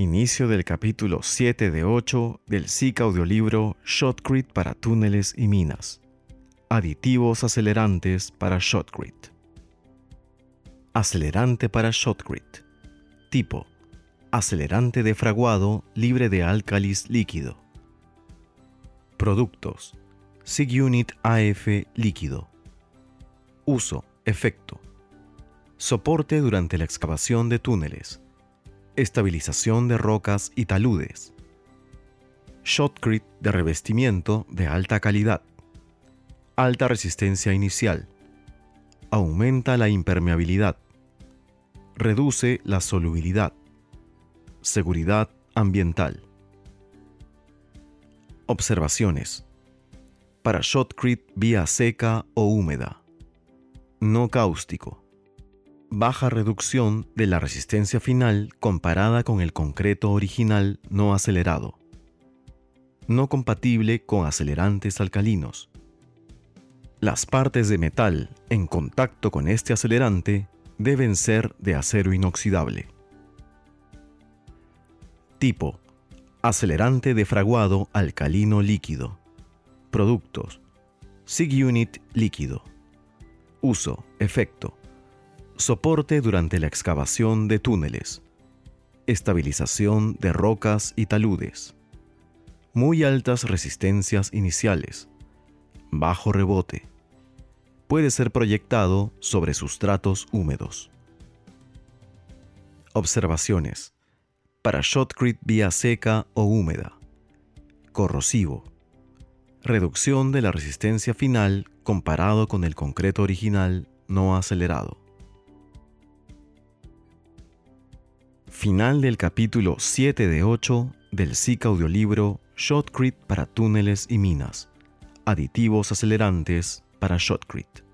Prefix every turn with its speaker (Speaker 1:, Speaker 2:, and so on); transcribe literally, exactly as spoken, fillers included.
Speaker 1: Inicio del capítulo siete de ocho del S I C audiolibro Shotcrete para túneles y minas. Aditivos acelerantes para Shotcrete. Acelerante para Shotcrete. Tipo: acelerante de fraguado libre de álcalis líquido. Productos: SIG-Unit A F líquido. Uso: efecto: soporte durante la excavación de túneles. Estabilización de rocas y taludes. Shotcrete de revestimiento de alta calidad. Alta resistencia inicial. Aumenta la impermeabilidad. Reduce la solubilidad. Seguridad ambiental. Observaciones. Para Shotcrete vía seca o húmeda. No cáustico. Baja reducción de la resistencia final comparada con el concreto original no acelerado. No compatible con acelerantes alcalinos. Las partes de metal en contacto con este acelerante deben ser de acero inoxidable. Tipo: acelerante de fraguado alcalino líquido. Productos: SIG-Unit líquido. Uso: efecto: soporte durante la excavación de túneles. Estabilización de rocas y taludes. Muy altas resistencias iniciales. Bajo rebote. Puede ser proyectado sobre sustratos húmedos. Observaciones. Para Shotcrete vía seca o húmeda. Corrosivo. Reducción de la resistencia final comparado con el concreto original no acelerado. Final del capítulo siete de ocho del S I C audiolibro Shotcrete para túneles y minas. Aditivos acelerantes para Shotcrete.